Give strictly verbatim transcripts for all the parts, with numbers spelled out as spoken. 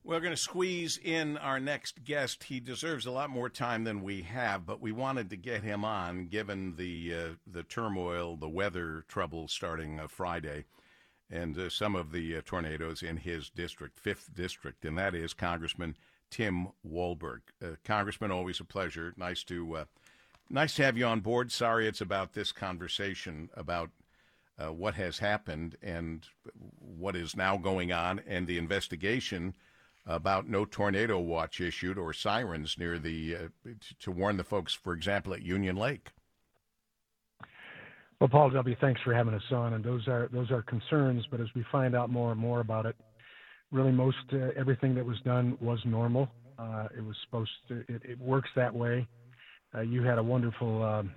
We're going to squeeze in our next guest. He deserves a lot more time than we have, but we wanted to get him on given the uh, the turmoil, the weather trouble starting uh, Friday, and uh, some of the uh, tornadoes in his district, fifth District, and that is Congressman Tim Walberg. Uh, Congressman, always a pleasure. Nice to uh, nice to have you on board. Sorry it's about this conversation about uh, what has happened and what is now going on and the investigation about no tornado watch issued or sirens near the uh, to warn the folks, for example, at Union Lake. Well, Paul W., thanks for having us on, and those are those are concerns. But as we find out more and more about it, really most uh, everything that was done was normal. Uh, it was supposed to. It, it works that way. Uh, you had a wonderful um,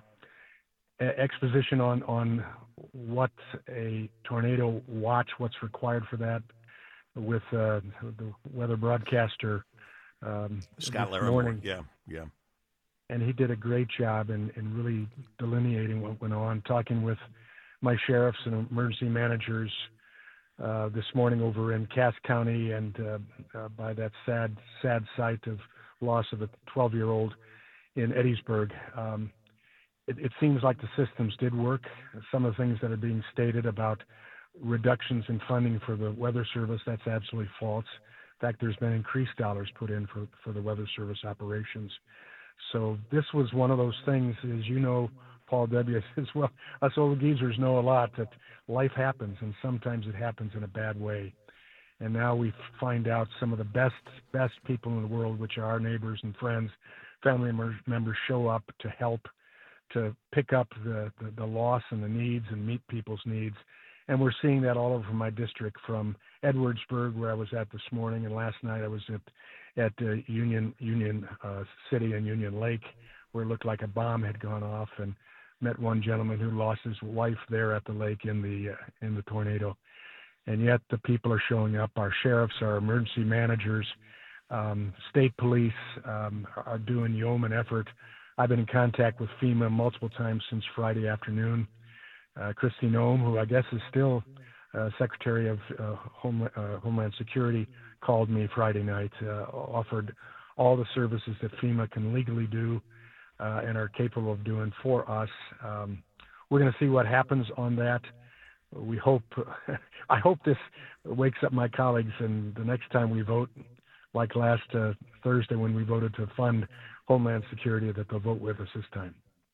exposition on on what a tornado watch, what's required for that, with uh, the weather broadcaster um, Scott this morning. Yeah, yeah. And he did a great job in, in really delineating what went on, talking with my sheriffs and emergency managers uh, this morning over in Cass County and uh, uh, by that sad, sad sight of loss of a twelve-year-old in Eddiesburg. Um, it, it seems like the systems did work. Some of the things that are being stated about reductions in funding for the Weather Service, that's absolutely false. In fact, there's been increased dollars put in for, for the Weather Service operations. So this was one of those things, as you know, Paul W., as well, us old geezers know a lot, that life happens, and sometimes it happens in a bad way. And now we find out some of the best, best people in the world, which are our neighbors and friends, family members, show up to help, to pick up the, the, the loss and the needs and meet people's needs. And we're seeing that all over my district, from Edwardsburg, where I was at this morning, and last night I was at at uh, Union Union uh, City and Union Lake, where it looked like a bomb had gone off, and met one gentleman who lost his wife there at the lake in the uh, in the tornado. And yet the people are showing up. Our sheriffs, our emergency managers, um, state police um, are doing yeoman effort. I've been in contact with FEMA multiple times since Friday afternoon. Uh, Kristi Noem, who I guess is still uh, Secretary of uh, Home, uh, Homeland Security, called me Friday night, uh, offered all the services that FEMA can legally do uh, and are capable of doing for us. Um, we're going to see what happens on that. We hope, I hope this wakes up my colleagues, and the next time we vote, like last uh, Thursday when we voted to fund Homeland Security, that they'll vote with us this time.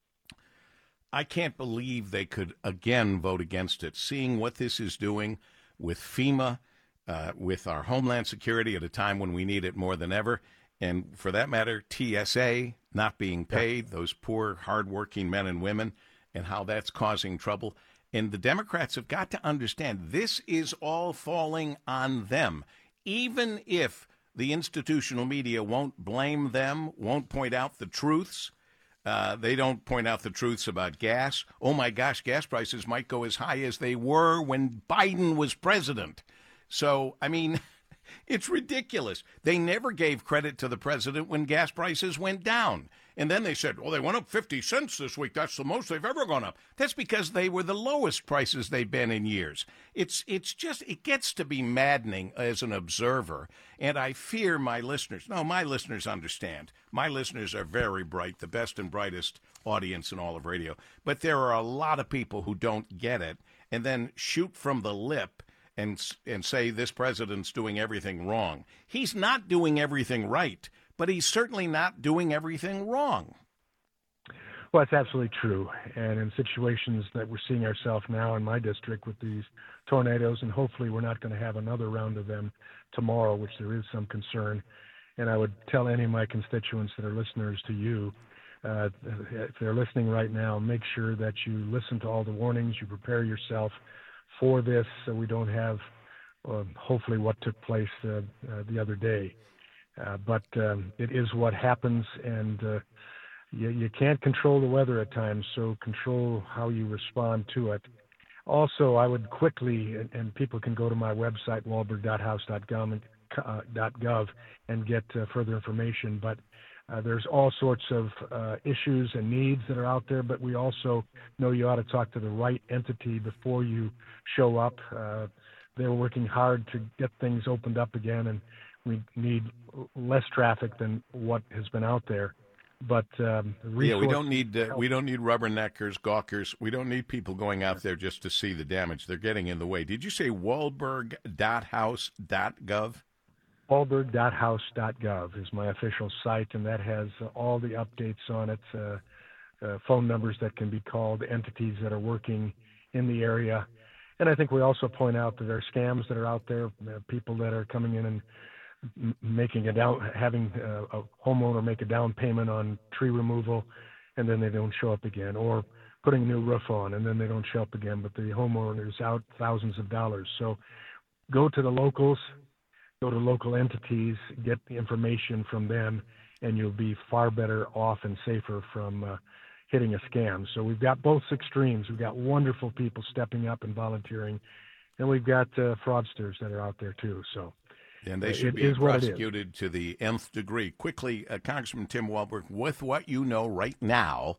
I can't believe they could again vote against it, seeing what this is doing with FEMA, uh, with our Homeland Security at a time when we need it more than ever, and for that matter, T S A not being paid, those poor, hardworking men and women, and how that's causing trouble. And the Democrats have got to understand this is all falling on them. Even if the institutional media won't blame them, won't point out the truths, Uh, they don't point out the truths about gas. Oh, my gosh, gas prices might go as high as they were when Biden was president. So, I mean, it's ridiculous. They never gave credit to the president when gas prices went down. And then they said, well, they went up fifty cents this week. That's the most they've ever gone up. That's because they were the lowest prices they've been in years. It's it's just, it gets to be maddening as an observer. And I fear my listeners. No, my listeners understand. My listeners are very bright, the best and brightest audience in all of radio. But there are a lot of people who don't get it and then shoot from the lip and and say this president's doing everything wrong. He's not doing everything right, but he's certainly not doing everything wrong. Well, that's absolutely true. And in situations that we're seeing ourselves now in my district with these tornadoes, and hopefully we're not going to have another round of them tomorrow, which there is some concern. And I would tell any of my constituents that are listeners to you, uh, if they're listening right now, make sure that you listen to all the warnings, you prepare yourself for this so we don't have, uh, hopefully, what took place uh, uh, the other day. Uh, but um, it is what happens, and uh, you, you can't control the weather at times, so control how you respond to it. Also, I would quickly, and, and people can go to my website, walberg dot house dot gov, and get uh, further information. But uh, there's all sorts of uh, issues and needs that are out there, but we also know you ought to talk to the right entity before you show up. Uh, they're working hard to get things opened up again, and we need less traffic than what has been out there. But um, yeah, we don't need uh, we don't need rubberneckers, gawkers. We don't need people going out there just to see the damage. They're getting in the way. Did you say wahlberg dot house dot gov? wahlberg dot house dot gov is my official site, and that has uh, all the updates on it, uh, uh, phone numbers that can be called, entities that are working in the area. And I think we also point out that there are scams that are out there, uh, people that are coming in and making a down, having a, a homeowner make a down payment on tree removal, and then they don't show up again, or putting a new roof on, and then they don't show up again, but the homeowner is out thousands of dollars. So go to the locals, go to local entities, get the information from them, and you'll be far better off and safer from uh, hitting a scam. So we've got both extremes. We've got wonderful people stepping up and volunteering, and we've got uh, fraudsters that are out there too. So. And they should it be prosecuted it to the nth degree. Quickly, uh, Congressman Tim Walberg, with what you know right now,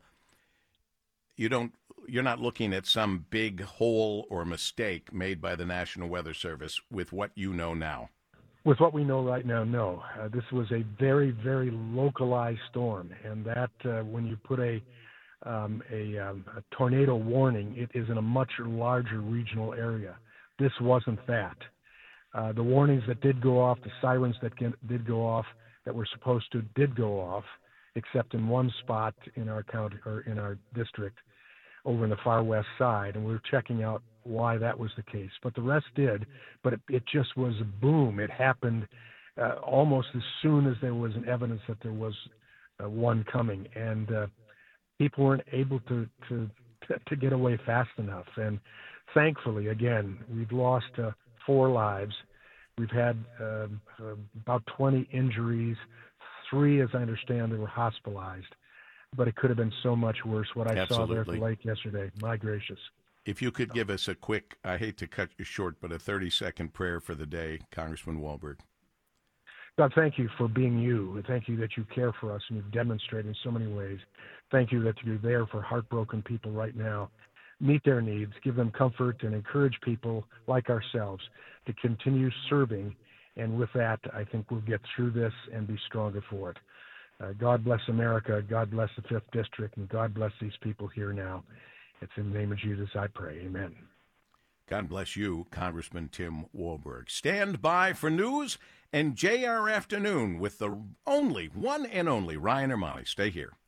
you don't, you're not looking at some big hole or mistake made by the National Weather Service with what you know now. With what we know right now, no. Uh, this was a very, very localized storm, and that uh, when you put a um, a, um, a tornado warning, it is in a much larger regional area. This wasn't that. Uh, the warnings that did go off, the sirens that can, did go off, that were supposed to, did go off, except in one spot in our county or in our district, over in the far west side, and we were checking out why that was the case. But the rest did. But it, it just was a boom. It happened uh, almost as soon as there was an evidence that there was uh, one coming, and uh, people weren't able to, to to get away fast enough. And thankfully, again, we've lost. Uh, Four lives. We've had uh, uh, about twenty injuries, three, as I understand, that were hospitalized. But it could have been so much worse. What I Absolutely. saw there at the lake yesterday, my gracious. If you could give us a quick, I hate to cut you short, but a thirty-second prayer for the day, Congressman Walberg. God, thank you for being you. And thank you that you care for us, and you've demonstrated in so many ways. Thank you that you're there for heartbroken people right now. Meet their needs, give them comfort, and encourage people like ourselves to continue serving. And with that, I think we'll get through this and be stronger for it. Uh, God bless America. God bless the fifth District, and God bless these people here now. It's in the name of Jesus I pray. Amen. God bless you, Congressman Tim Walberg. Stand by for news and J R Afternoon with the only, one and only Ryan Ermani. Stay here.